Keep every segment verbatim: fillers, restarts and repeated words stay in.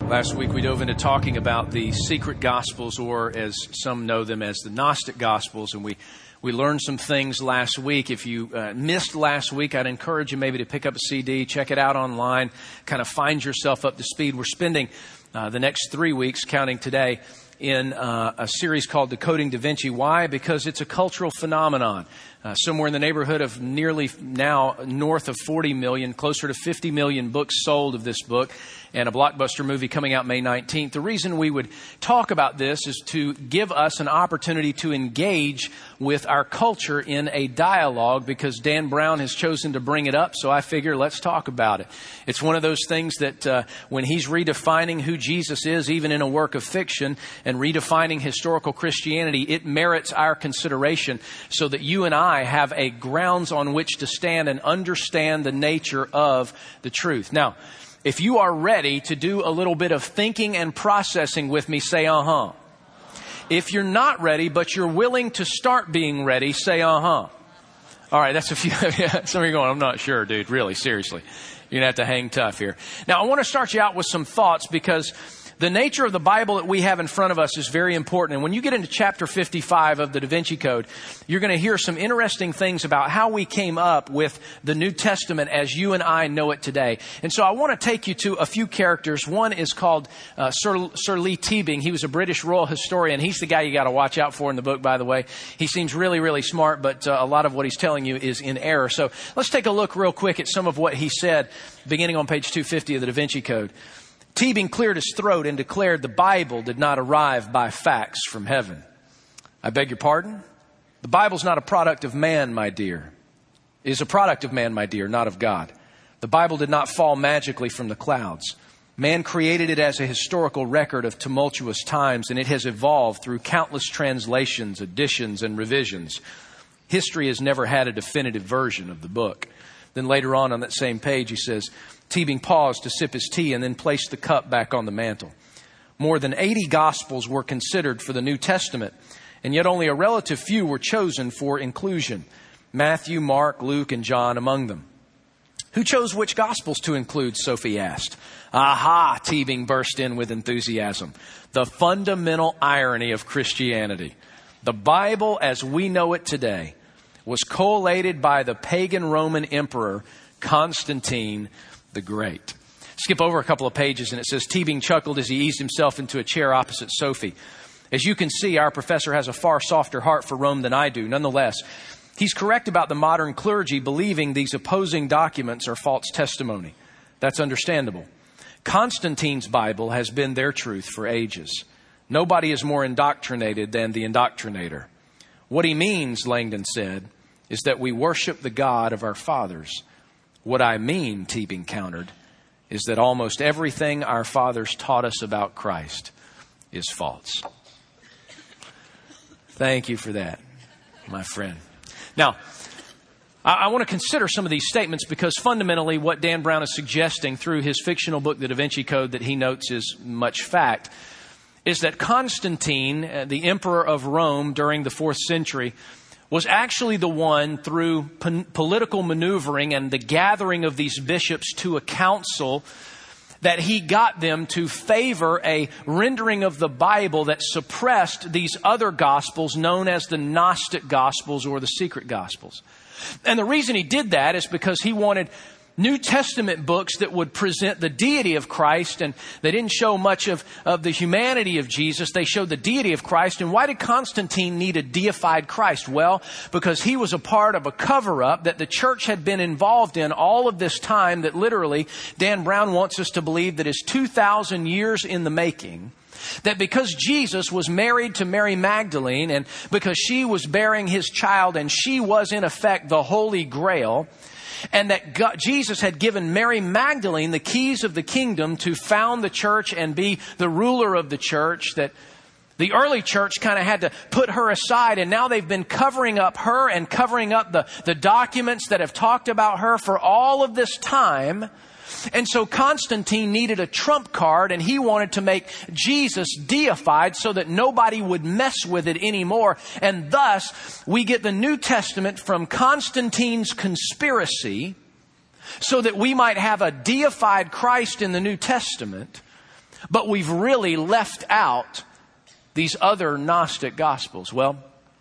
Last week we dove into talking about the secret gospels, or as some know them as the Gnostic gospels, and we we learned some things last week. If you uh, missed last week, I'd encourage you maybe to pick up a C D, check it out online, kind of find yourself up to speed. We're spending uh, the next three weeks, counting today, in uh, a series called Decoding Da Vinci. Why? Because it's a cultural phenomenon. Uh, somewhere in the neighborhood of nearly now north of forty million, closer to fifty million books sold of this book, and a blockbuster movie coming out May nineteenth. The reason we would talk about this is to give us an opportunity to engage with our culture in a dialogue, because Dan Brown has chosen to bring it up, so I figure let's talk about it. It's one of those things that uh, when he's redefining who Jesus is, even in a work of fiction, and redefining historical Christianity, it merits our consideration so that you and I have a grounds on which to stand and understand the nature of the truth. Now, if you are ready to do a little bit of thinking and processing with me, say uh-huh. If you're not ready, but you're willing to start being ready, say uh-huh. All right, that's a few. Some of you are going, I'm not sure, dude. Really, seriously. You're going to have to hang tough here. Now, I want to start you out with some thoughts, because the nature of the Bible that we have in front of us is very important. And when you get into chapter fifty-five of the Da Vinci Code, you're going to hear some interesting things about how we came up with the New Testament as you and I know it today. And so I want to take you to a few characters. One is called uh, Sir, Sir Leigh Teabing. He was a British royal historian. He's the guy you got to watch out for in the book, by the way. He seems really, really smart, but uh, a lot of what he's telling you is in error. So let's take a look real quick at some of what he said, beginning on page two fifty of the Da Vinci Code. Teabing cleared his throat and declared the Bible did not arrive by facts from heaven. I beg your pardon? The Bible's not a product of man, my dear. It is a product of man, my dear, not of God. The Bible did not fall magically from the clouds. Man created it as a historical record of tumultuous times, and it has evolved through countless translations, additions, and revisions. History has never had a definitive version of the book. Then later on on that same page, he says, Teabing paused to sip his tea and then placed the cup back on the mantel. More than eighty Gospels were considered for the New Testament, and yet only a relative few were chosen for inclusion. Matthew, Mark, Luke, and John among them. Who chose which Gospels to include? Sophie asked. Aha, Teabing burst in with enthusiasm. The fundamental irony of Christianity. The Bible as we know it today was collated by the pagan Roman emperor Constantine the Great. Skip over a couple of pages and it says, Teabing chuckled as he eased himself into a chair opposite Sophie. As you can see, our professor has a far softer heart for Rome than I do. Nonetheless, he's correct about the modern clergy believing these opposing documents are false testimony. That's understandable. Constantine's Bible has been their truth for ages. Nobody is more indoctrinated than the indoctrinator. What he means, Langdon said, is that we worship the God of our fathers. What I mean, Teabing countered, is that almost everything our fathers taught us about Christ is false. Thank you for that, my friend. Now, I, I want to consider some of these statements, because fundamentally what Dan Brown is suggesting through his fictional book, The Da Vinci Code, that he notes is much fact, is that Constantine, uh, the emperor of Rome during the fourth century, was actually the one, through po- political maneuvering and the gathering of these bishops to a council, that he got them to favor a rendering of the Bible that suppressed these other Gospels known as the Gnostic Gospels or the secret Gospels. And the reason he did that is because he wanted New Testament books that would present the deity of Christ, and they didn't show much of, of the humanity of Jesus. They showed the deity of Christ. And why did Constantine need a deified Christ? Well, because he was a part of a cover-up that the church had been involved in all of this time, that literally Dan Brown wants us to believe that is two thousand years in the making. That because Jesus was married to Mary Magdalene, and because she was bearing his child, and she was in effect the Holy Grail, and that God, Jesus had given Mary Magdalene the keys of the kingdom to found the church and be the ruler of the church, that the early church kind of had to put her aside, and now they've been covering up her and covering up the, the documents that have talked about her for all of this time. And so Constantine needed a trump card, and he wanted to make Jesus deified so that nobody would mess with it anymore. And thus, we get the New Testament from Constantine's conspiracy so that we might have a deified Christ in the New Testament, but we've really left out these other Gnostic Gospels. Well,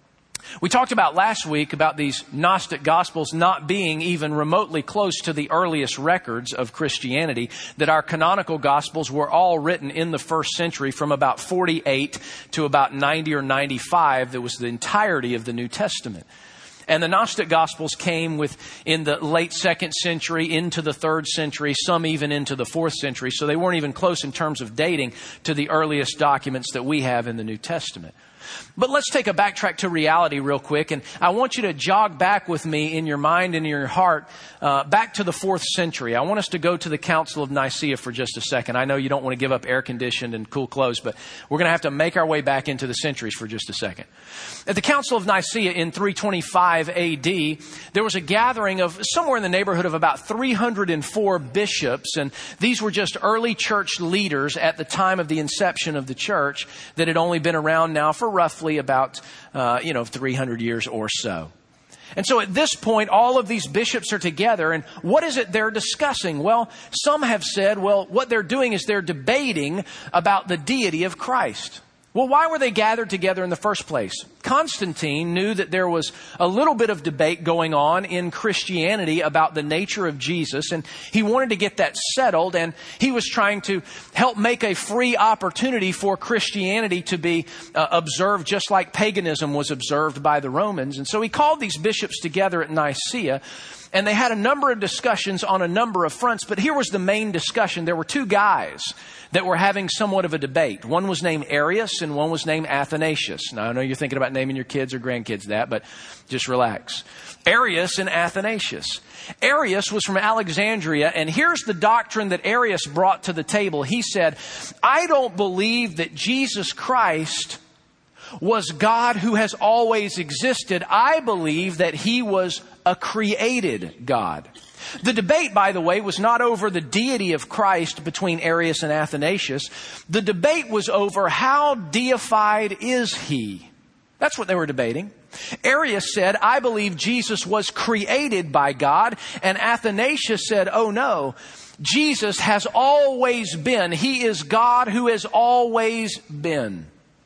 we talked about last week about these Gnostic Gospels not being even remotely close to the earliest records of Christianity, that our canonical Gospels were all written in the first century from about forty-eight to about ninety or ninety-five. That was the entirety of the New Testament. And the Gnostic Gospels came with in the late second century into the third century, some even into the fourth century. So they weren't even close in terms of dating to the earliest documents that we have in the New Testament. But let's take a backtrack to reality real quick. And I want you to jog back with me in your mind and in your heart uh, back to the fourth century. I want us to go to the Council of Nicaea for just a second. I know you don't want to give up air-conditioned and cool clothes, but we're going to have to make our way back into the centuries for just a second. At the Council of Nicaea in three twenty-five A D, there was a gathering of somewhere in the neighborhood of about three hundred four bishops. And these were just early church leaders at the time of the inception of the church that had only been around now for roughly about, uh, you know, three hundred years or so. And so at this point, all of these bishops are together. And what is it they're discussing? Well, some have said, well, what they're doing is they're debating about the deity of Christ. Well, why were they gathered together in the first place? Constantine knew that there was a little bit of debate going on in Christianity about the nature of Jesus, and he wanted to get that settled, and he was trying to help make a free opportunity for Christianity to be uh, observed just like paganism was observed by the Romans. And so he called these bishops together at Nicaea, and they had a number of discussions on a number of fronts, but here was the main discussion. There were two guys that were having somewhat of a debate. One was named Arius and one was named Athanasius. Now, I know you're thinking about naming your kids or grandkids that, but just relax. Arius and Athanasius. Arius was from Alexandria, and here's the doctrine that Arius brought to the table. He said, I don't believe that Jesus Christ was God who has always existed. I believe that he was a created God. The debate, by the way, was not over the deity of Christ between Arius and Athanasius. The debate was over how deified is he. That's what they were debating. Arius said, I believe Jesus was created by God. And Athanasius said, oh no, Jesus has always been. He is God who has always been.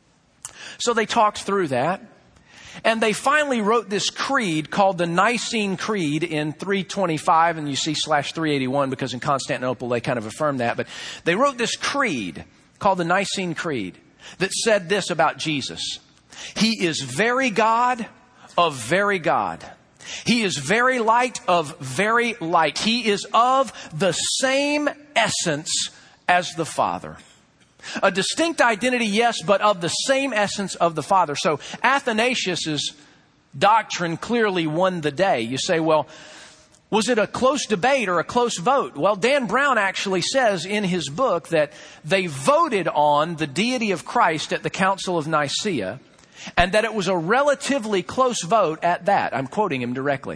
So they talked through that. And they finally wrote this creed called the Nicene Creed in three twenty-five. And you see slash three eighty-one because in Constantinople they kind of affirmed that. But they wrote this creed called the Nicene Creed that said this about Jesus. He is very God of very God. He is very light of very light. He is of the same essence as the Father. A distinct identity, yes, but of the same essence of the Father. So Athanasius' doctrine clearly won the day. You say, well, was it a close debate or a close vote? Well, Dan Brown actually says in his book that they voted on the deity of Christ at the Council of Nicaea, and that it was a relatively close vote at that. I'm quoting him directly.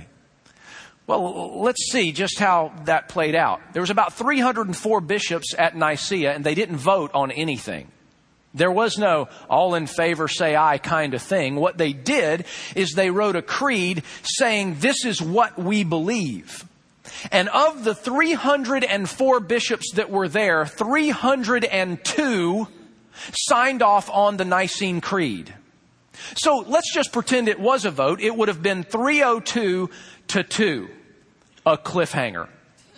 Well, let's see just how that played out. There was about three hundred four bishops at Nicaea, and they didn't vote on anything. There was no all in favor, say aye kind of thing. What they did is they wrote a creed saying this is what we believe. And of the three hundred four bishops that were there, three hundred two signed off on the Nicene Creed. So let's just pretend it was a vote. It would have been three oh two to two. A cliffhanger.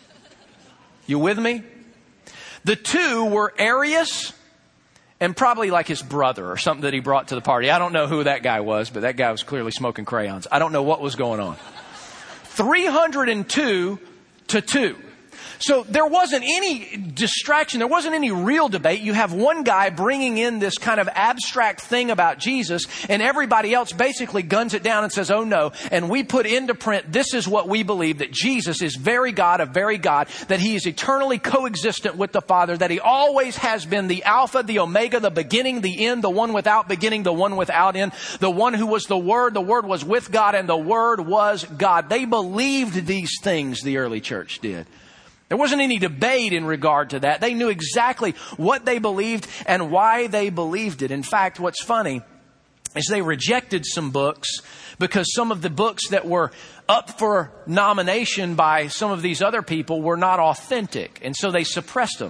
You with me? The two were Arius and probably like his brother or something that he brought to the party. I don't know who that guy was, but that guy was clearly smoking crayons. I don't know what was going on. three hundred two to two. So there wasn't any distraction. There wasn't any real debate. You have one guy bringing in this kind of abstract thing about Jesus, and everybody else basically guns it down and says, oh no. And we put into print, this is what we believe, that Jesus is very God of very God, that he is eternally coexistent with the Father, that he always has been the Alpha, the Omega, the beginning, the end, the one without beginning, the one without end, the one who was the Word, the Word was with God, and the Word was God. They believed these things, the early church did. There wasn't any debate in regard to that. They knew exactly what they believed and why they believed it. In fact, what's funny is they rejected some books because some of the books that were up for nomination by some of these other people were not authentic. And so they suppressed them.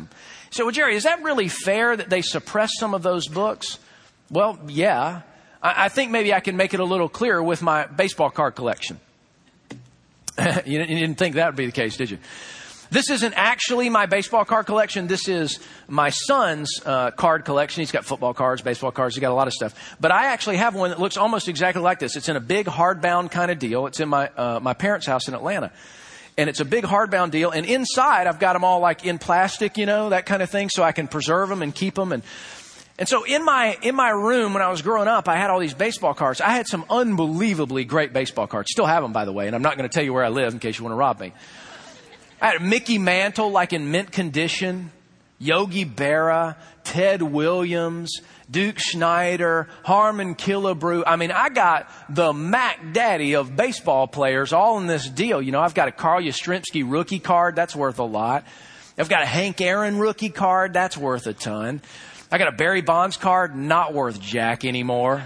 So, well, Jerry, is that really fair that they suppress some of those books? Well, yeah. I, I think maybe I can make it a little clearer with my baseball card collection. you, you didn't think that would be the case, did you? This isn't actually my baseball card collection. This is my son's uh, card collection. He's got football cards, baseball cards. He's got a lot of stuff. But I actually have one that looks almost exactly like this. It's in a big hardbound kind of deal. It's in my uh, my parents' house in Atlanta. And it's a big hardbound deal. And inside, I've got them all like in plastic, you know, that kind of thing, so I can preserve them and keep them. And and so in my in my room when I was growing up, I had all these baseball cards. I had some unbelievably great baseball cards. Still have them, by the way. And I'm not going to tell you where I live in case you want to rob me. I had Mickey Mantle, like in mint condition, Yogi Berra, Ted Williams, Duke Snider, Harmon Killebrew. I mean, I got the Mac Daddy of baseball players all in this deal. You know, I've got a Carl Yastrzemski rookie card. That's worth a lot. I've got a Hank Aaron rookie card. That's worth a ton. I got a Barry Bonds card. Not worth jack anymore.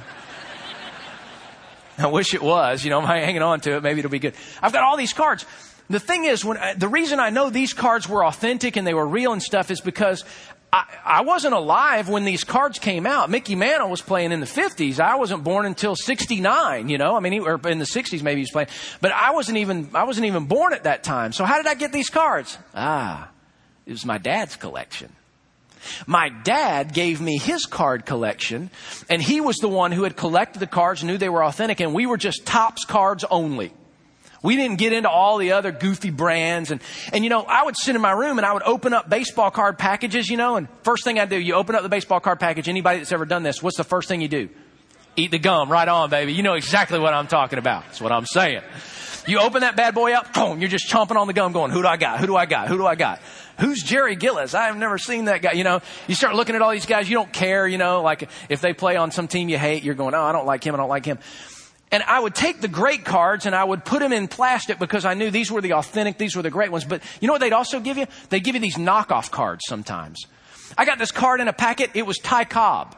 I wish it was. You know, I'm hanging on to it. Maybe it'll be good. I've got all these cards. The thing is, when the reason I know these cards were authentic and they were real and stuff is because I, I wasn't alive when these cards came out. Mickey Mantle was playing in the fifties. I wasn't born until sixty-nine, you know. I mean, he, or in the sixties maybe he was playing. But I wasn't even I wasn't even born at that time. So how did I get these cards? Ah, it was my dad's collection. My dad gave me his card collection, and he was the one who had collected the cards, knew they were authentic, and we were just Topps cards only. We didn't get into all the other goofy brands. And, and, you know, I would sit in my room and I would open up baseball card packages, you know, and first thing I do, you open up the baseball card package. Anybody that's ever done this, what's the first thing you do? Eat the gum. Right on, baby. You know exactly what I'm talking about. That's what I'm saying. You open that bad boy up, boom, you're just chomping on the gum going, who do I got? Who do I got? Who do I got? Who's Jerry Gillis? I've never seen that guy. You know, you start looking at all these guys. You don't care, you know, like if they play on some team you hate, you're going, oh, I don't like him. I don't like him. And I would take the great cards and I would put them in plastic because I knew these were the authentic, these were the great ones. But you know what they'd also give you? They'd give you these knockoff cards sometimes. I got this card in a packet. It was Ty Cobb.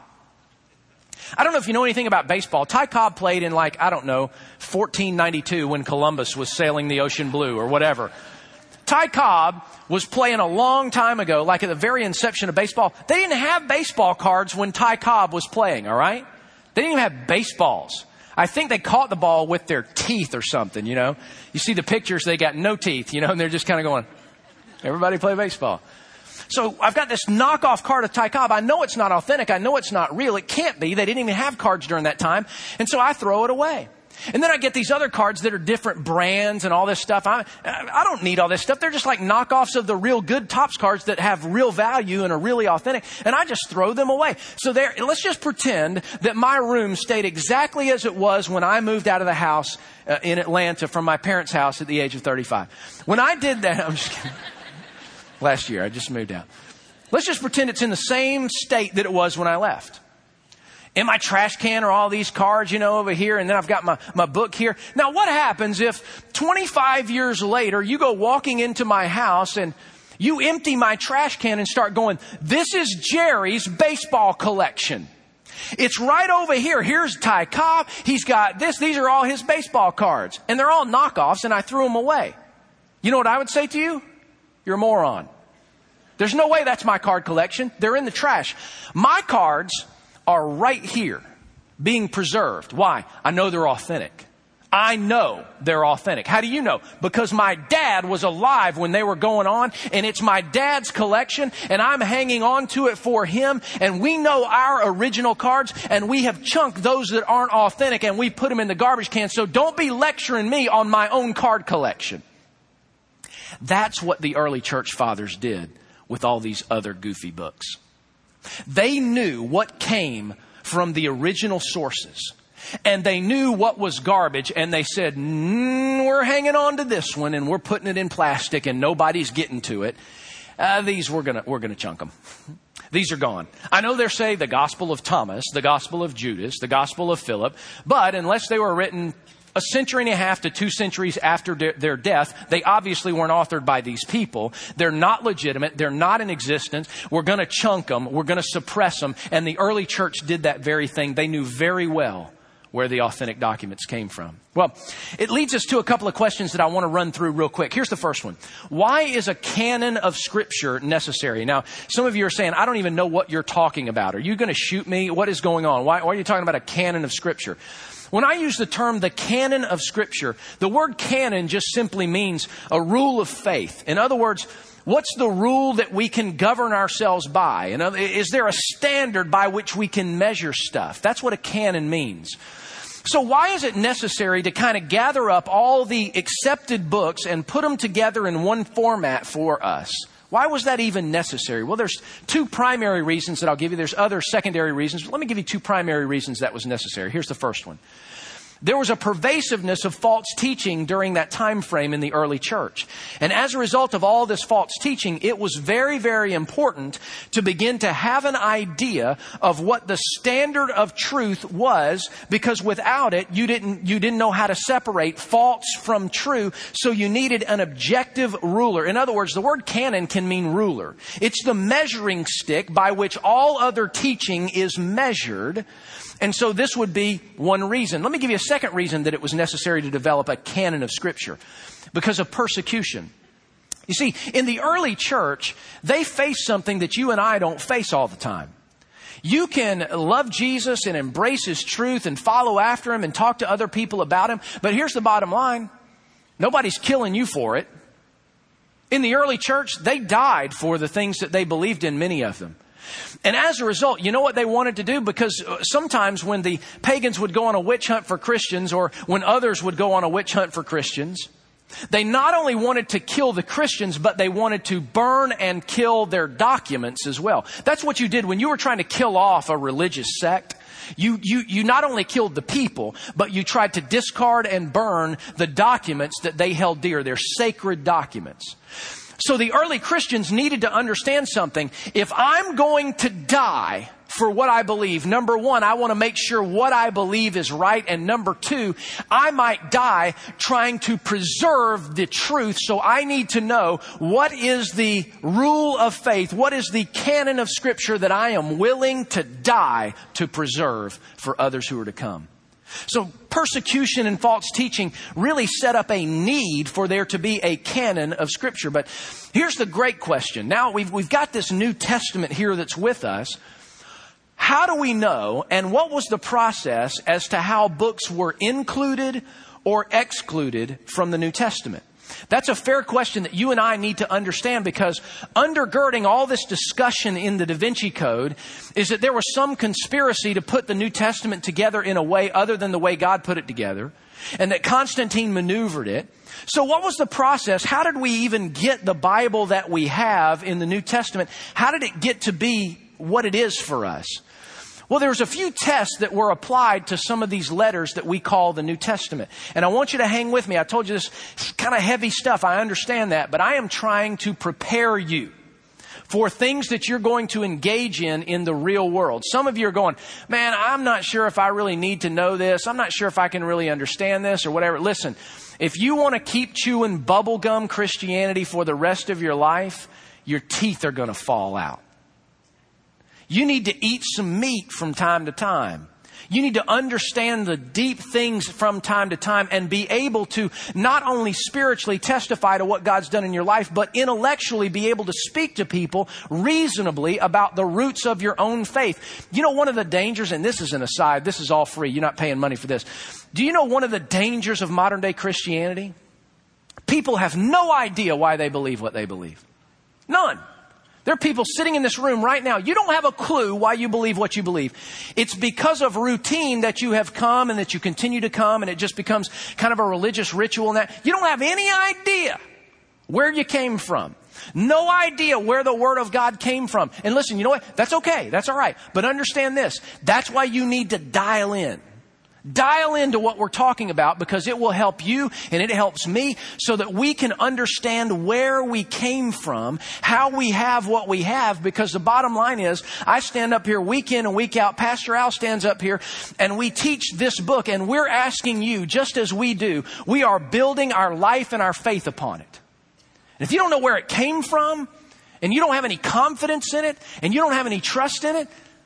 I don't know if you know anything about baseball. Ty Cobb played in like, I don't know, fourteen ninety-two when Columbus was sailing the ocean blue or whatever. Ty Cobb was playing a long time ago, like at the very inception of baseball. They didn't have baseball cards when Ty Cobb was playing, all right? They didn't even have baseballs. I think they caught the ball with their teeth or something, you know. You see the pictures, they got no teeth, you know, and they're just kind of going, everybody play baseball. So I've got this knockoff card of Ty Cobb. I know it's not authentic. I know it's not real. It can't be. They didn't even have cards during that time. And so I throw it away. And then I get these other cards that are different brands and all this stuff. I, I don't need all this stuff. They're just like knockoffs of the real good Topps cards that have real value and are really authentic. And I just throw them away. So there, let's just pretend that my room stayed exactly as it was when I moved out of the house uh, in Atlanta from my parents' house at the age of thirty-five. When I did that, I'm just kidding. Last year, I just moved out. Let's just pretend it's in the same state that it was when I left. In my trash can are all these cards, you know, over here. And then I've got my, my book here. Now, what happens if twenty-five years later, you go walking into my house and you empty my trash can and start going, this is Jerry's baseball collection. It's right over here. Here's Ty Cobb. He's got this. These are all his baseball cards. And they're all knockoffs, and I threw them away. You know what I would say to you? You're a moron. There's no way that's my card collection. They're in the trash. My cards are right here being preserved. Why? I know they're authentic. I know they're authentic. How do you know? Because my dad was alive when they were going on, and it's my dad's collection, and I'm hanging on to it for him, and we know our original cards, and we have chunked those that aren't authentic, and we put them in the garbage can. So don't be lecturing me on my own card collection. That's what the early church fathers did with all these other goofy books. They knew what came from the original sources, and they knew what was garbage, and they said, mm, we're hanging on to this one, and we're putting it in plastic, and nobody's getting to it. Uh, these, we're gonna, we're gonna chunk them. These are gone. I know they're saying the Gospel of Thomas, the Gospel of Judas, the Gospel of Philip, but unless they were written a century and a half to two centuries after de- their death, they obviously weren't authored by these people. They're not legitimate. They're not in existence. We're going to chunk them. We're going to suppress them. And the early church did that very thing. They knew very well where the authentic documents came from. Well, it leads us to a couple of questions that I want to run through real quick. Here's the first one. Why is a canon of Scripture necessary? Now, some of you are saying, I don't even know what you're talking about. Are you going to shoot me? What is going on? Why, why are you talking about a canon of Scripture? When I use the term the canon of Scripture, the word canon just simply means a rule of faith. In other words, what's the rule that we can govern ourselves by? You know, is there a standard by which we can measure stuff? That's what a canon means. So why is it necessary to kind of gather up all the accepted books and put them together in one format for us? Why was that even necessary? Well, there's two primary reasons that I'll give you. There's other secondary reasons, but let me give you two primary reasons that was necessary. Here's the first one. There was a pervasiveness of false teaching during that time frame in the early church. And as a result of all this false teaching, it was very, very important to begin to have an idea of what the standard of truth was, because without it, you didn't, you didn't know how to separate false from true. So you needed an objective ruler. In other words, the word canon can mean ruler. It's the measuring stick by which all other teaching is measured. And so this would be one reason. Let me give you a second reason that it was necessary to develop a canon of Scripture. Because of persecution. You see, in the early church, they faced something that you and I don't face all the time. You can love Jesus and embrace His truth and follow after Him and talk to other people about Him. But here's the bottom line. Nobody's killing you for it. In the early church, they died for the things that they believed in, many of them. And as a result, you know what they wanted to do? Because sometimes when the pagans would go on a witch hunt for Christians, or when others would go on a witch hunt for Christians, they not only wanted to kill the Christians, but they wanted to burn and kill their documents as well. That's what you did when you were trying to kill off a religious sect. You, you, you not only killed the people, but you tried to discard and burn the documents that they held dear, their sacred documents. So the early Christians needed to understand something. If I'm going to die for what I believe, number one, I want to make sure what I believe is right. And number two, I might die trying to preserve the truth. So I need to know what is the rule of faith, what is the canon of Scripture that I am willing to die to preserve for others who are to come. So persecution and false teaching really set up a need for there to be a canon of Scripture. But here's the great question. Now we've, we've got this New Testament here that's with us. How do we know, and what was the process as to how books were included or excluded from the New Testament? That's a fair question that you and I need to understand, because undergirding all this discussion in the Da Vinci Code is that there was some conspiracy to put the New Testament together in a way other than the way God put it together, and that Constantine maneuvered it. So what was the process? How did we even get the Bible that we have in the New Testament? How did it get to be what it is for us? Well, there's a few tests that were applied to some of these letters that we call the New Testament. And I want you to hang with me. I told you this kind of heavy stuff. I understand that. But I am trying to prepare you for things that you're going to engage in in the real world. Some of you are going, man, I'm not sure if I really need to know this. I'm not sure if I can really understand this or whatever. Listen, if you want to keep chewing bubblegum Christianity for the rest of your life, your teeth are going to fall out. You need to eat some meat from time to time. You need to understand the deep things from time to time and be able to not only spiritually testify to what God's done in your life, but intellectually be able to speak to people reasonably about the roots of your own faith. You know, one of the dangers, and this is an aside, this is all free, you're not paying money for this. Do you know one of the dangers of modern day Christianity? People have no idea why they believe what they believe. None. There are people sitting in this room right now. You don't have a clue why you believe what you believe. It's because of routine that you have come and that you continue to come, and it just becomes kind of a religious ritual and that. You don't have any idea where you came from. No idea where the Word of God came from. And listen, you know what? That's okay. That's all right. But understand this. That's why you need to dial in. Dial into what we're talking about, because it will help you and it helps me so that we can understand where we came from, how we have what we have. Because the bottom line is, I stand up here week in and week out. Pastor Al stands up here and we teach this book, and we're asking you, just as we do, we are building our life and our faith upon it. And if you don't know where it came from, and you don't have any confidence in it, and you don't have any trust in it,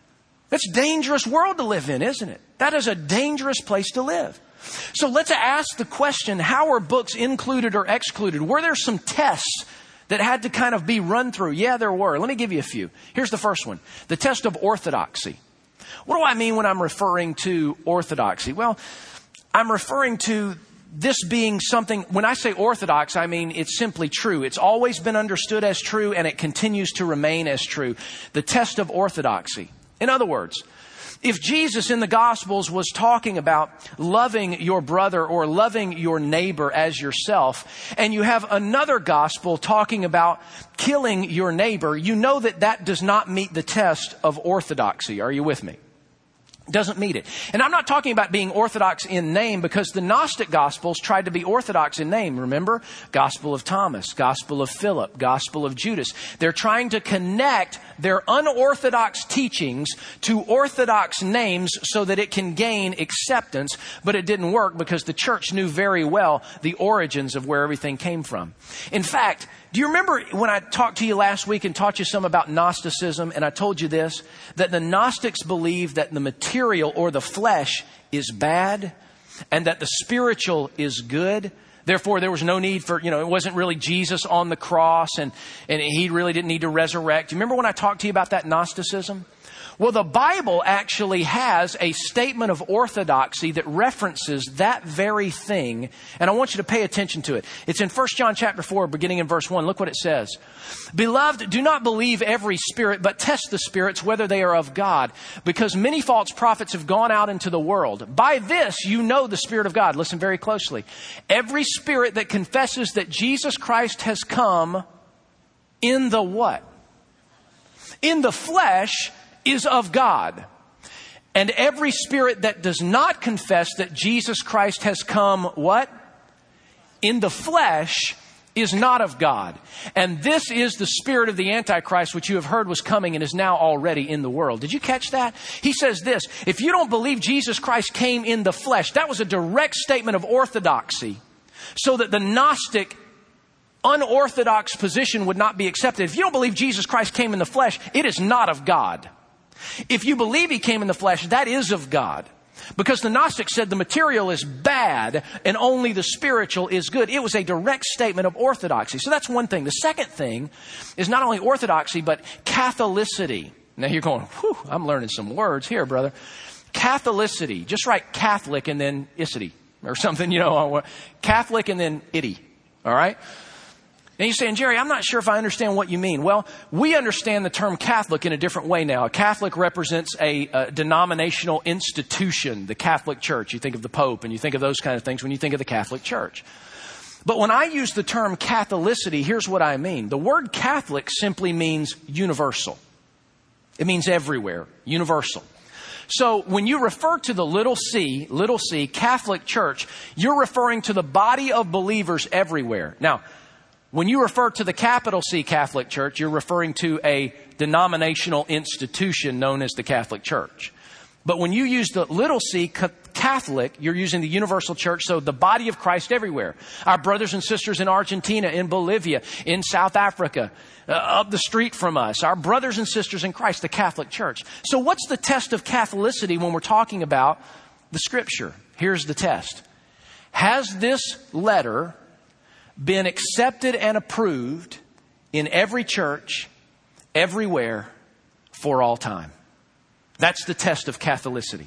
It's a dangerous world to live in, isn't it? That is a dangerous place to live. So let's ask the question, how are books included or excluded? Were there some tests that had to kind of be run through? Yeah, there were. Let me give you a few. Here's the first one. The test of orthodoxy. What do I mean when I'm referring to orthodoxy? Well, I'm referring to this being something, when I say orthodox, I mean it's simply true. It's always been understood as true, and it continues to remain as true. The test of orthodoxy. In other words, if Jesus in the Gospels was talking about loving your brother or loving your neighbor as yourself, and you have another gospel talking about killing your neighbor, you know that that does not meet the test of orthodoxy. Are you with me? Doesn't meet it. And I'm not talking about being orthodox in name, because the Gnostic Gospels tried to be orthodox in name. Remember? Gospel of Thomas, Gospel of Philip, Gospel of Judas. They're trying to connect their unorthodox teachings to orthodox names so that it can gain acceptance, but it didn't work because the church knew very well the origins of where everything came from. In fact, do you remember when I talked to you last week and taught you some about Gnosticism, and I told you this, that the Gnostics believe that the material or the flesh is bad and that the spiritual is good? Therefore, there was no need for, you know, it wasn't really Jesus on the cross, and, and he really didn't need to resurrect. Do you remember when I talked to you about that Gnosticism? Well, the Bible actually has a statement of orthodoxy that references that very thing, and I want you to pay attention to it. It's in First John chapter four, beginning in verse one. Look what it says. Beloved, do not believe every spirit, but test the spirits whether they are of God, because many false prophets have gone out into the world. By this you know the Spirit of God. Listen very closely. Every spirit that confesses that Jesus Christ has come in the what? In the flesh is of God. And every spirit that does not confess that Jesus Christ has come, what? In the flesh is not of God. And this is the spirit of the Antichrist, which you have heard was coming and is now already in the world. Did you catch that? He says this, if you don't believe Jesus Christ came in the flesh, that was a direct statement of orthodoxy, so that the Gnostic unorthodox position would not be accepted. If you don't believe Jesus Christ came in the flesh, it is not of God. If you believe he came in the flesh, that is of God. Because the Gnostics said the material is bad and only the spiritual is good. It was a direct statement of orthodoxy. So that's one thing. The second thing is not only orthodoxy, but Catholicity. Now you're going, whew, I'm learning some words here, brother. Catholicity. Just write Catholic and then icity or something, you know, Catholic and then itty. All right? And you're saying, Jerry, I'm not sure if I understand what you mean. Well, we understand the term Catholic in a different way now. A Catholic represents a, a denominational institution, the Catholic Church. You think of the Pope and you think of those kind of things when you think of the Catholic Church. But when I use the term Catholicity, here's what I mean. The word Catholic simply means universal. It means everywhere, universal. So when you refer to the little c, little c, Catholic Church, you're referring to the body of believers everywhere. Now, when you refer to the capital C Catholic Church, you're referring to a denominational institution known as the Catholic Church. But when you use the little c Catholic, you're using the universal church, so the body of Christ everywhere. Our brothers and sisters in Argentina, in Bolivia, in South Africa, uh, up the street from us, our brothers and sisters in Christ, the Catholic Church. So what's the test of Catholicity when we're talking about the Scripture? Here's the test. Has this letter been accepted and approved in every church, everywhere, for all time? That's the test of Catholicity.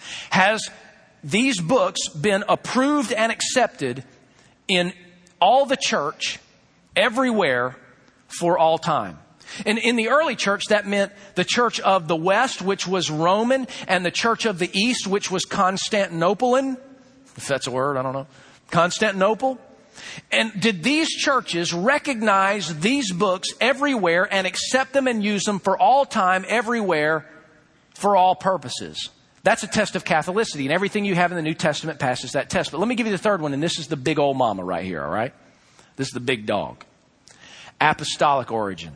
Has these books been approved and accepted in all the church, everywhere, for all time? And in the early church, that meant the church of the West, which was Roman, and the church of the East, which was Constantinopolitan, if that's a word, I don't know. Constantinople. And did these churches recognize these books everywhere and accept them and use them for all time, everywhere, for all purposes? That's a test of Catholicity, and everything you have in the New Testament passes that test. But let me give you the third one, and this is the big old mama right here, all right? This is the big dog. Apostolic origin.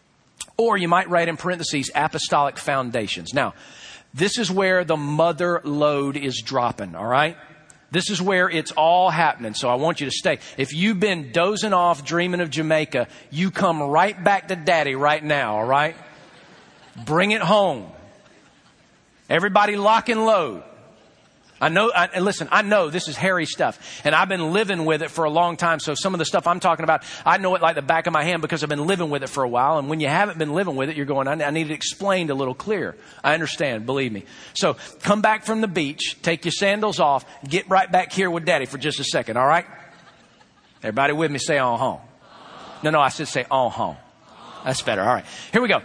Or you might write in parentheses, apostolic foundations. Now, this is where the mother load is dropping, all right? This is where it's all happening, so I want you to stay. If you've been dozing off, dreaming of Jamaica, you come right back to Daddy right now, all right? Bring it home. Everybody lock and load. I know, I, and listen, I know this is hairy stuff, and I've been living with it for a long time. So some of the stuff I'm talking about, I know it like the back of my hand because I've been living with it for a while. And when you haven't been living with it, you're going, I, I need it explained a little clearer. I understand, believe me. So come back from the beach, take your sandals off, get right back here with Daddy for just a second, all right? Everybody with me, say on home. No, no, I said say on home. That's better, all right. Here we go.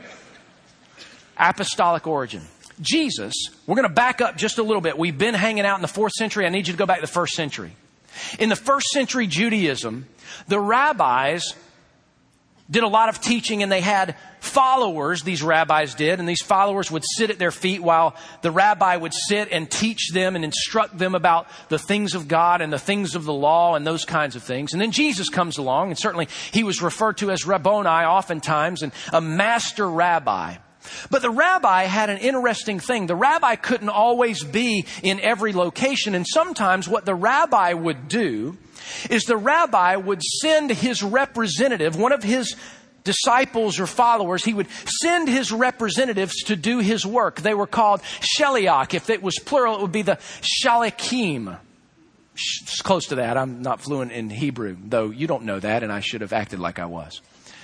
Apostolic origin. Jesus, we're going to back up just a little bit. We've been hanging out in the fourth century. I need you to go back to the first century. In the first century Judaism, the rabbis did a lot of teaching, and they had followers, these rabbis did, and these followers would sit at their feet while the rabbi would sit and teach them and instruct them about the things of God and the things of the law and those kinds of things. And then Jesus comes along, and certainly he was referred to as Rabboni oftentimes, and a master rabbi. But the rabbi had an interesting thing. The rabbi couldn't always be in every location. And sometimes what the rabbi would do is the rabbi would send his representative, one of his disciples or followers, he would send his representatives to do his work. They were called shaliach. If it was plural, it would be the shaliachim. It's close to that. I'm not fluent in Hebrew, though you don't know that, and I should have acted like I was.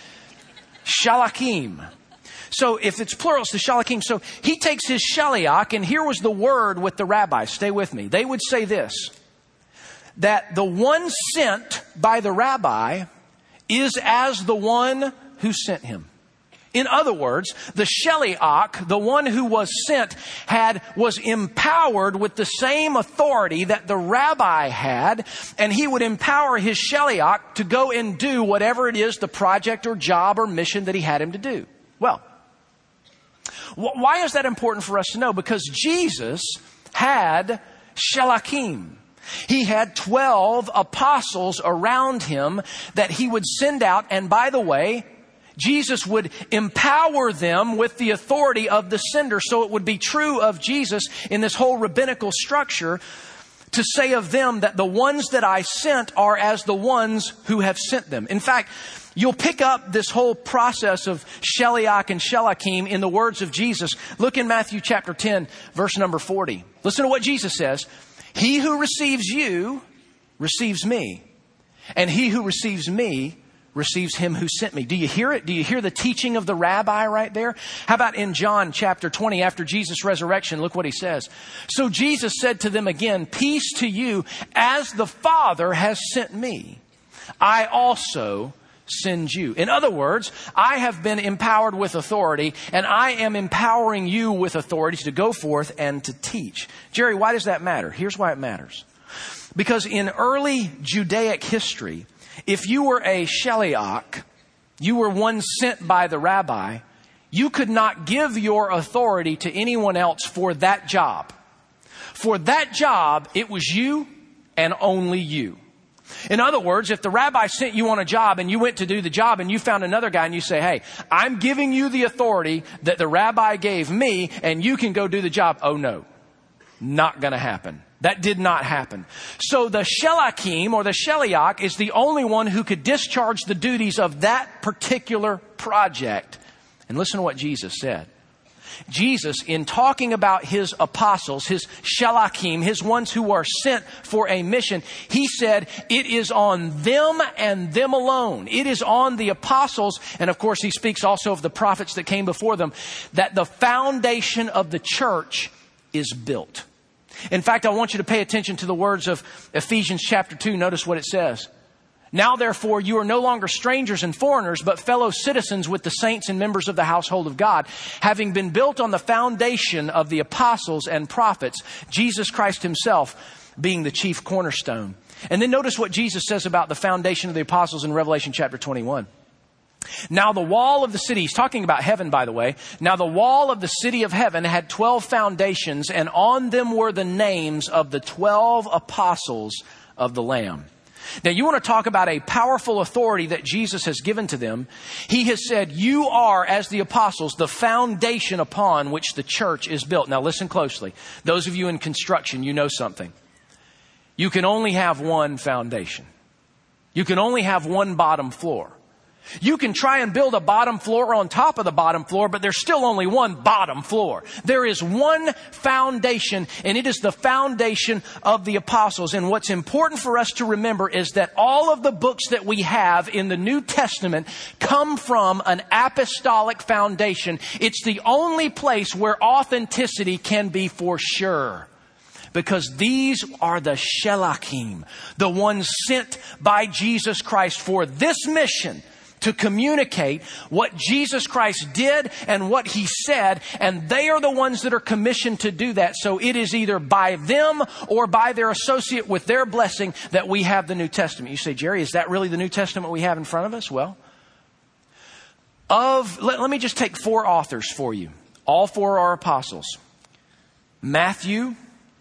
Shaliachim. So if it's plural, it's the shaliachim. So he takes his shaliach, and here was the word with the rabbis. Stay with me. They would say this, that the one sent by the rabbi is as the one who sent him. In other words, the shaliach, the one who was sent, had was empowered with the same authority that the rabbi had, and he would empower his shaliach to go and do whatever it is, the project or job or mission that he had him to do. Well, why is that important for us to know? Because Jesus had shaliachim. He had twelve apostles around him that he would send out. And by the way, Jesus would empower them with the authority of the sender. So it would be true of Jesus in this whole rabbinical structure to say of them that the ones that I sent are as the ones who have sent them. In fact, you'll pick up this whole process of shaliach and shaliachim in the words of Jesus. Look in Matthew chapter ten, verse number forty. Listen to what Jesus says. He who receives you receives me, and he who receives me receives him who sent me. Do you hear it? Do you hear the teaching of the rabbi right there? How about in John chapter twenty, after Jesus' resurrection? Look what he says. So Jesus said to them again, peace to you, as the Father has sent me, I also send you. In other words, I have been empowered with authority, and I am empowering you with authority to go forth and to teach. Jerry, why does that matter? Here's why it matters. Because in early Judaic history, if you were a shaliach, you were one sent by the rabbi, you could not give your authority to anyone else for that job. For that job, it was you and only you. In other words, if the rabbi sent you on a job and you went to do the job and you found another guy and you say, hey, I'm giving you the authority that the rabbi gave me and you can go do the job. Oh no, not going to happen. That did not happen. So the shaliachim or the shaliach is the only one who could discharge the duties of that particular project. And listen to what Jesus said. Jesus, in talking about his apostles, his shaliachim, his ones who are sent for a mission, he said, it is on them and them alone. It is on the apostles, and of course he speaks also of the prophets that came before them, that the foundation of the church is built. In fact, I want you to pay attention to the words of Ephesians chapter two. Notice what it says. Now, therefore, you are no longer strangers and foreigners, but fellow citizens with the saints and members of the household of God, having been built on the foundation of the apostles and prophets, Jesus Christ himself being the chief cornerstone. And then notice what Jesus says about the foundation of the apostles in Revelation chapter twenty-one. Now the wall of the city, he's talking about heaven, by the way. Now the wall of the city of heaven had twelve foundations, and on them were the names of the twelve apostles of the Lamb. Now, you want to talk about a powerful authority that Jesus has given to them. He has said, you are, as the apostles, the foundation upon which the church is built. Now, listen closely. Those of you in construction, you know something. You can only have one foundation. You can only have one bottom floor. You can try and build a bottom floor on top of the bottom floor, but there's still only one bottom floor. There is one foundation, and it is the foundation of the apostles. And what's important for us to remember is that all of the books that we have in the New Testament come from an apostolic foundation. It's the only place where authenticity can be for sure. Because these are the Shelachim, the ones sent by Jesus Christ for this mission, to communicate what Jesus Christ did and what He said. And they are the ones that are commissioned to do that. So it is either by them or by their associate with their blessing that we have the New Testament. You say, Jerry, is that really the New Testament we have in front of us? Well, of let, let me just take four authors for you. All four are apostles. Matthew,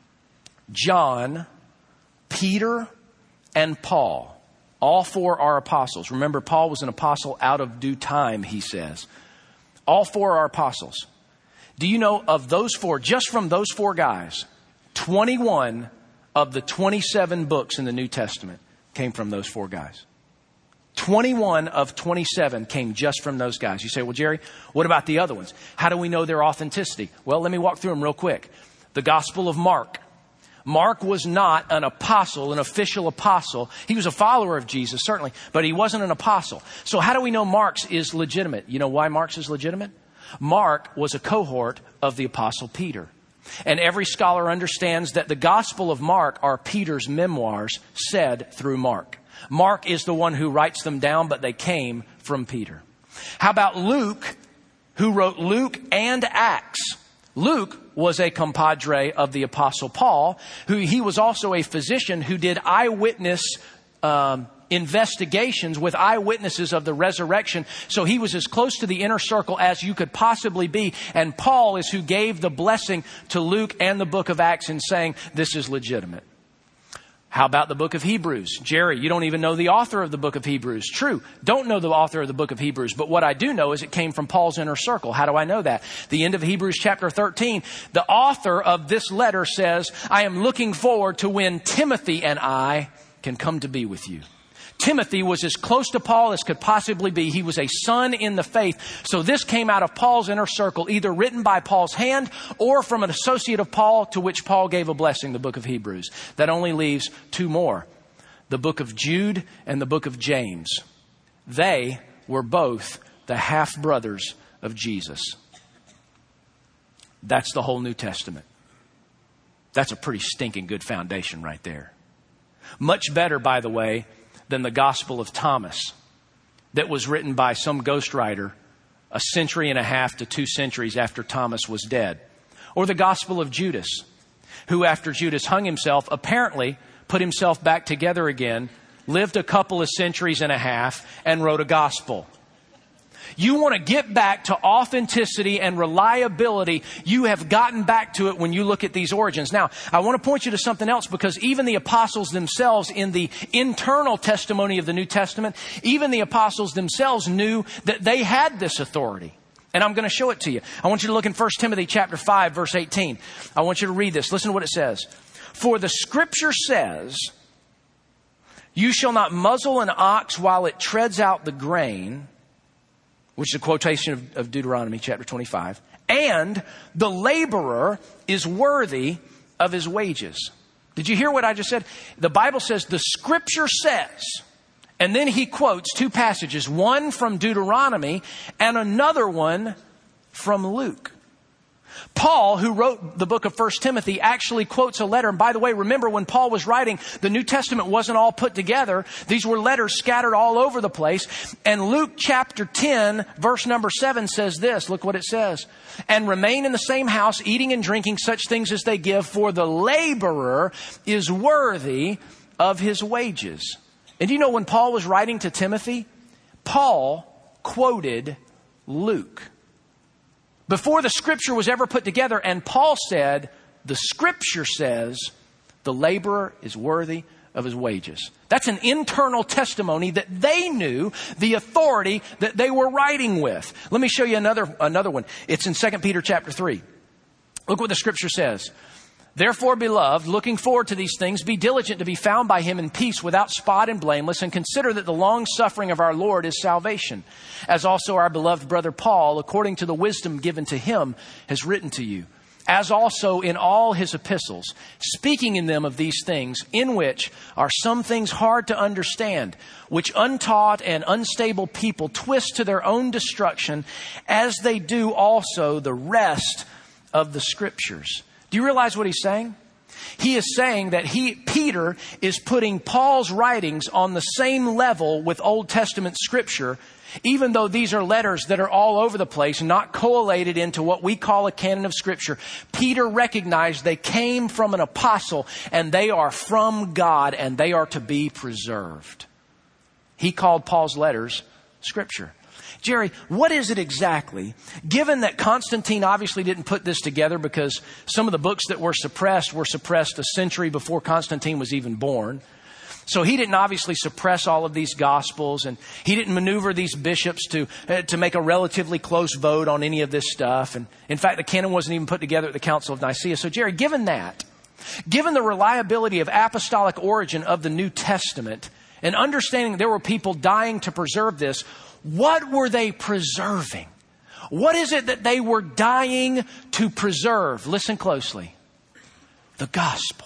John, Peter, and Paul. All four are apostles. Remember, Paul was an apostle out of due time, he says. All four are apostles. Do you know of those four, just from those four guys, twenty-one of the twenty-seven books in the New Testament came from those four guys. twenty-one of twenty-seven came just from those guys. You say, well, Jerry, what about the other ones? How do we know their authenticity? Well, let me walk through them real quick. The Gospel of Mark. Mark was not an apostle, an official apostle. He was a follower of Jesus, certainly, but he wasn't an apostle. So how do we know Mark's is legitimate? You know why Mark's is legitimate? Mark was a cohort of the apostle Peter. And every scholar understands that the Gospel of Mark are Peter's memoirs said through Mark. Mark is the one who writes them down, but they came from Peter. How about Luke, who wrote Luke and Acts? Luke was a compadre of the Apostle Paul, who he was also a physician who did eyewitness um, investigations with eyewitnesses of the resurrection. So he was as close to the inner circle as you could possibly be. And Paul is who gave the blessing to Luke and the book of Acts in saying this is legitimate. How about the book of Hebrews? Jerry, you don't even know the author of the book of Hebrews. True, don't know the author of the book of Hebrews. But what I do know is it came from Paul's inner circle. How do I know that? The end of Hebrews chapter thirteen, the author of this letter says, I am looking forward to when Timothy and I can come to be with you. Timothy was as close to Paul as could possibly be. He was a son in the faith. So this came out of Paul's inner circle, either written by Paul's hand or from an associate of Paul to which Paul gave a blessing, the book of Hebrews. That only leaves two more, the book of Jude and the book of James. They were both the half-brothers of Jesus. That's the whole New Testament. That's a pretty stinking good foundation right there. Much better, by the way, than the Gospel of Thomas that was written by some ghostwriter a century and a half to two centuries after Thomas was dead. Or the Gospel of Judas, who after Judas hung himself, apparently put himself back together again, lived a couple of centuries and a half, and wrote a gospel. You want to get back to authenticity and reliability. You have gotten back to it when you look at these origins. Now, I want to point you to something else, because even the apostles themselves, in the internal testimony of the New Testament, even the apostles themselves knew that they had this authority. And I'm going to show it to you. I want you to look in First Timothy chapter five, verse eighteen. I want you to read this. Listen to what it says. For the scripture says, you shall not muzzle an ox while it treads out the grain, which is a quotation of, of Deuteronomy chapter twenty-five. And the laborer is worthy of his wages. Did you hear what I just said? The Bible says the scripture says, and then he quotes two passages, one from Deuteronomy and another one from Luke. Paul, who wrote the book of First Timothy, actually quotes a letter. And by the way, remember when Paul was writing, the New Testament wasn't all put together. These were letters scattered all over the place. And Luke chapter ten, verse number seven says this. Look what it says. And remain in the same house, eating and drinking such things as they give, for the laborer is worthy of his wages. And you know, when Paul was writing to Timothy, Paul quoted Luke. Before the scripture was ever put together, and Paul said, the scripture says the laborer is worthy of his wages. That's an internal testimony that they knew the authority that they were writing with. Let me show you another, another one. It's in Second Peter chapter three. Look what the scripture says. Therefore, beloved, looking forward to these things, be diligent to be found by him in peace, without spot and blameless, and consider that the long suffering of our Lord is salvation, as also our beloved brother Paul, according to the wisdom given to him, has written to you, as also in all his epistles, speaking in them of these things, in which are some things hard to understand, which untaught and unstable people twist to their own destruction, as they do also the rest of the Scriptures. Do you realize what he's saying? He is saying that he, Peter, is putting Paul's writings on the same level with Old Testament Scripture, even though these are letters that are all over the place, not collated into what we call a canon of Scripture. Peter recognized they came from an apostle, and they are from God, and they are to be preserved. He called Paul's letters Scripture. Jerry, what is it exactly? Given that Constantine obviously didn't put this together, because some of the books that were suppressed were suppressed a century before Constantine was even born. So he didn't obviously suppress all of these gospels, and he didn't maneuver these bishops to uh, to make a relatively close vote on any of this stuff. And in fact, the canon wasn't even put together at the Council of Nicaea. So Jerry, given that, given the reliability of apostolic origin of the New Testament, and understanding there were people dying to preserve this, what were they preserving? What is it that they were dying to preserve? Listen closely. The gospel.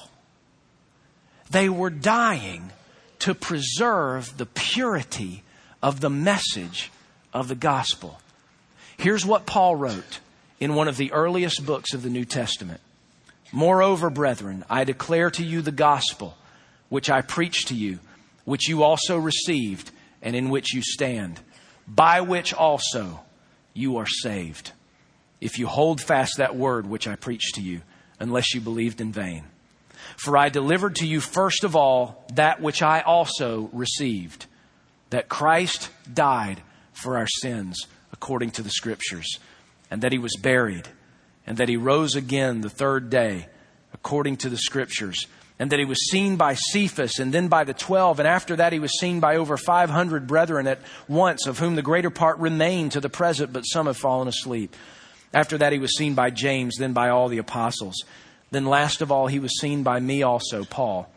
They were dying to preserve the purity of the message of the gospel. Here's what Paul wrote in one of the earliest books of the New Testament. Moreover, brethren, I declare to you the gospel which I preached to you, which you also received, and in which you stand, by which also you are saved, if you hold fast that word which I preached to you, unless you believed in vain. For I delivered to you first of all that which I also received, that Christ died for our sins according to the Scriptures, and that he was buried, and that he rose again the third day according to the Scriptures, and that he was seen by Cephas, and then by the twelve. And after that, he was seen by over five hundred brethren at once, of whom the greater part remain to the present, but some have fallen asleep. After that, he was seen by James, then by all the apostles. Then last of all, he was seen by me also, Paul,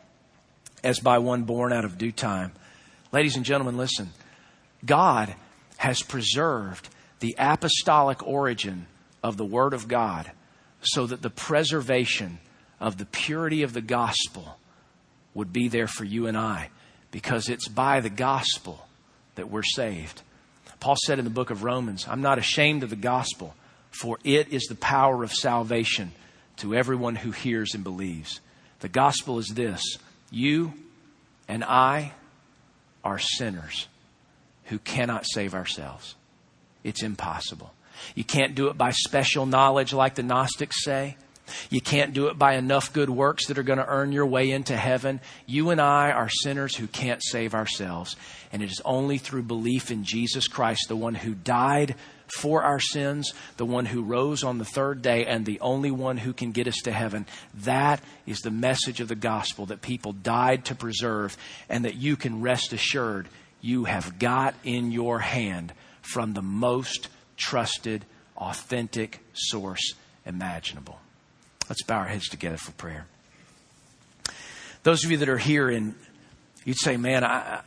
as by one born out of due time. Ladies and gentlemen, listen. God has preserved the apostolic origin of the Word of God so that the preservation of the purity of the gospel would be there for you and I, because it's by the gospel that we're saved. Paul said in the book of Romans, I'm not ashamed of the gospel, for it is the power of salvation to everyone who hears and believes. The gospel is this: you and I are sinners who cannot save ourselves. It's impossible. You can't do it by special knowledge like the Gnostics say. You can't do it by enough good works that are going to earn your way into heaven. You and I are sinners who can't save ourselves. And it is only through belief in Jesus Christ, the one who died for our sins, the one who rose on the third day, and the only one who can get us to heaven. That is the message of the gospel that people died to preserve, and that you can rest assured you have got in your hand from the most trusted, authentic source imaginable. Let's bow our heads together for prayer. Those of you that are here and you'd say, man, I,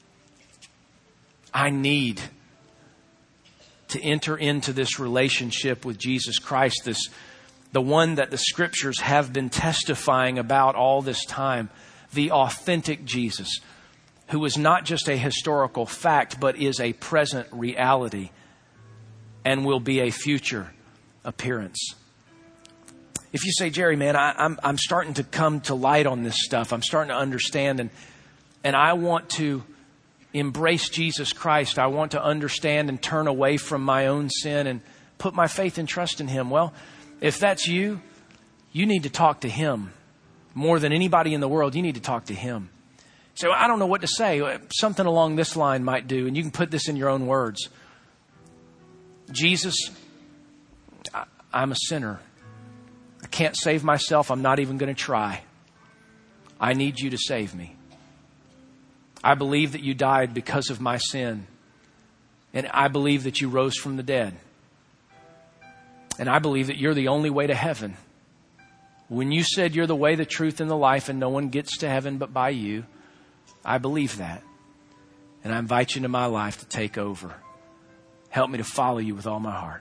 I need to enter into this relationship with Jesus Christ, this the one that the Scriptures have been testifying about all this time, the authentic Jesus, who is not just a historical fact, but is a present reality and will be a future appearance. If you say, Jerry, man, I, I'm I'm starting to come to light on this stuff. I'm starting to understand, and and I want to embrace Jesus Christ. I want to understand and turn away from my own sin and put my faith and trust in Him. Well, if that's you, you need to talk to Him more than anybody in the world. You need to talk to Him. So I don't know what to say. Something along this line might do, and you can put this in your own words. Jesus, I, I'm a sinner. I can't save myself. I'm not even going to try. I need you to save me. I believe that you died because of my sin. And I believe that you rose from the dead. And I believe that you're the only way to heaven. When you said you're the way, the truth, and the life, and no one gets to heaven but by you, I believe that. And I invite you into my life to take over. Help me to follow you with all my heart.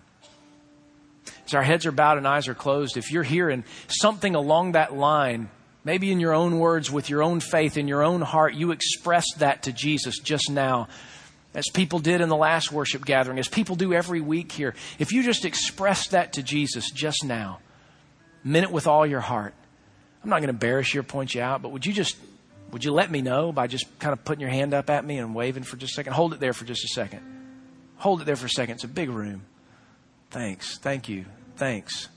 As our heads are bowed and eyes are closed, if you're hearing something along that line, maybe in your own words, with your own faith, in your own heart, you expressed that to Jesus just now, as people did in the last worship gathering, as people do every week here. If you just expressed that to Jesus just now, meant it with all your heart, I'm not going to embarrass you or point you out, but would you just, would you let me know by just kind of putting your hand up at me and waving for just a second? Hold it there for just a second. Hold it there for a second. It's a big room. Thanks. Thank you. Thanks.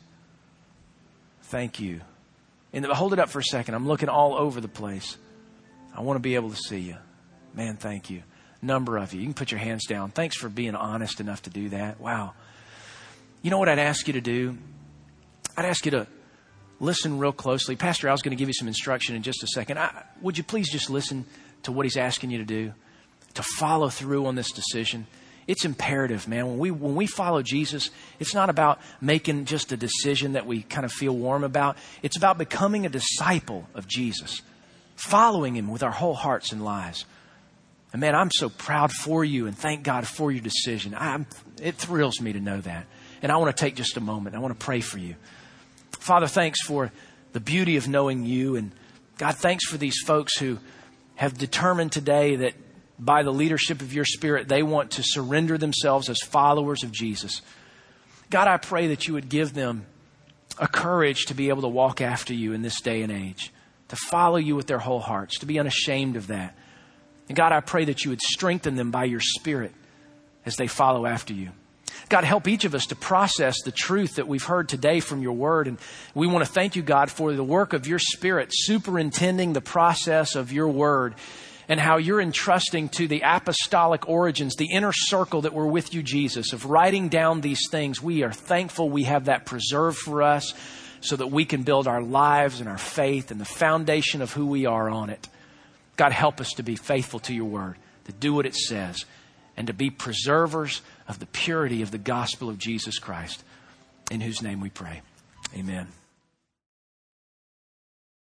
Thank you. And hold it up for a second. I'm looking all over the place. I want to be able to see you. Man, thank you. Number of you. You can put your hands down. Thanks for being honest enough to do that. Wow. You know what I'd ask you to do? I'd ask you to listen real closely. Pastor Al's going to give you some instruction in just a second. I, would you please just listen to what he's asking you to do? To follow through on this decision. It's imperative, man. When we when we follow Jesus, it's not about making just a decision that we kind of feel warm about. It's about becoming a disciple of Jesus. Following him with our whole hearts and lives. And man, I'm so proud for you and thank God for your decision. I'm, it thrills me to know that. And I want to take just a moment. I want to pray for you. Father, thanks for the beauty of knowing you. And God, thanks for these folks who have determined today that by the leadership of your Spirit, they want to surrender themselves as followers of Jesus. God, I pray that you would give them a courage to be able to walk after you in this day and age, to follow you with their whole hearts, to be unashamed of that. And God, I pray that you would strengthen them by your Spirit as they follow after you. God, help each of us to process the truth that we've heard today from your word. And we want to thank you, God, for the work of your Spirit superintending the process of your word and how you're entrusting to the apostolic origins, the inner circle that were with you, Jesus, of writing down these things. We are thankful we have that preserved for us so that we can build our lives and our faith and the foundation of who we are on it. God, help us to be faithful to your word, to do what it says, and to be preservers of the purity of the gospel of Jesus Christ, in whose name we pray. Amen.